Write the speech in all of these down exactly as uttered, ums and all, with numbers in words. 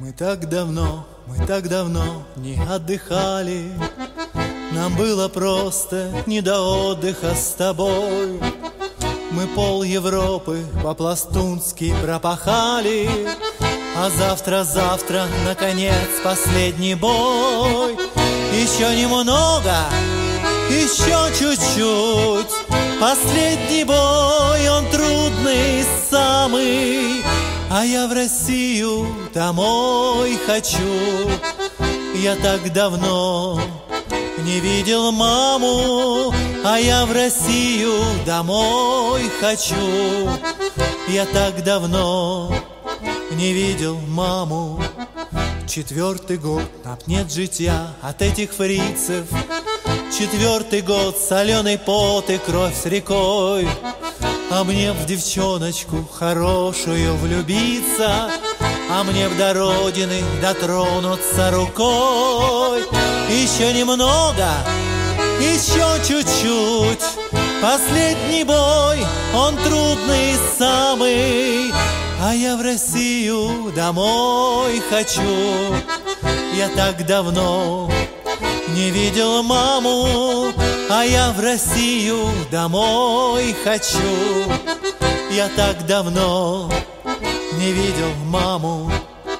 Мы так давно, мы так давно не отдыхали. Нам было просто не до отдыха с тобой. Мы пол Европы по-пластунски пропахали, а завтра-завтра, наконец, последний бой. Еще немного, еще чуть-чуть. Последний бой, он трудный самый. А я в Россию домой хочу. Я так давно не видел маму, а я в Россию домой хочу. Я так давно не видел маму. Четвертый год нам нет житья от этих фрицев. Четвертый год соленый пот и кровь с рекой. А мне в девчоночку хорошую влюбиться, а мне до родины дотронуться рукой. Еще немного, еще чуть-чуть. Последний бой, он трудный самый. А я в Россию домой хочу. Я так давно не видел маму, а я в Россию домой хочу. Я так давно не видел маму.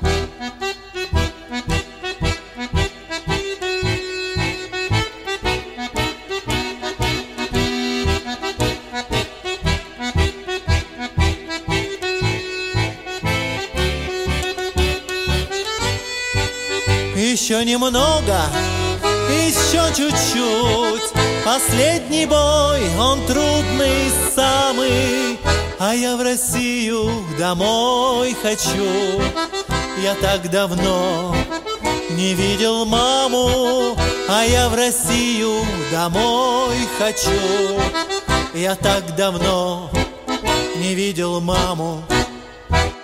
Еще немного, еще чуть-чуть. Последний бой, он трудный самый. А я в Россию домой хочу. Я так давно не видел маму, а я в Россию домой хочу. Я так давно не видел маму.